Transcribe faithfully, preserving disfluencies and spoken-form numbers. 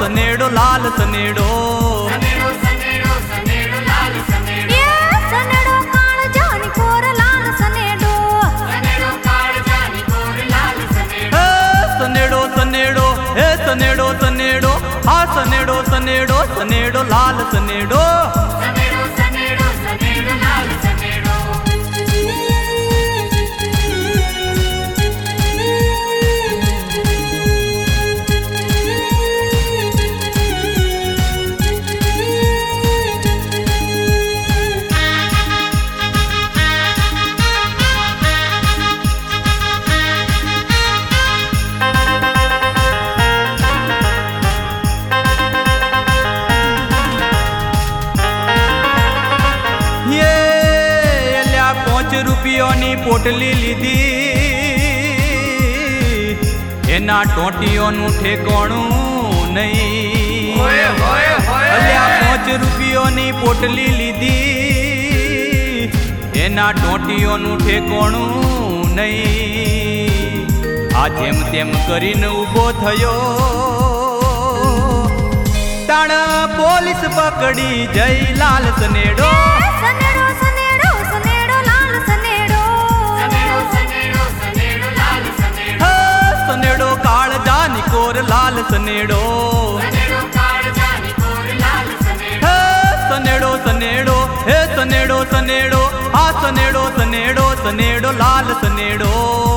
સનેડો લાલ સનેડો સનેડો સનેડો સનેડો લાલ સનેડો એ સનેડો કાળ જાની કોર લાલ સનેડો સનેડો કાળ જાની કોર લાલ સનેડો હે સનેડો સનેડો હે સનેડો સનેડો હા સનેડો સનેડો સનેડો લાલ સનેડો સનેડો સનેડો સનેડો લાલ સનેડો રૂપિયોની પોટલી લીધી એના ટોટીઓનું ઠેકોણું નહીં અલ્યા પાંચ રૂપિયોની પોટલી લીધી એના ટોટીઓનું ઠેકોણું નહીં આ જેમ તેમ કરીને ઊભો થયો તાણ પોલીસ પકડી જઈ લાલ સનેડો સનેડો કાળ જાની કોર લાલ સનેડો સનેડો કાળ જાની કોર લાલ સનેડો હે સનેડો સનેડો હે સનેડો સનેડો આ સનેડો સનેડો સનેડો લાલ સનેડો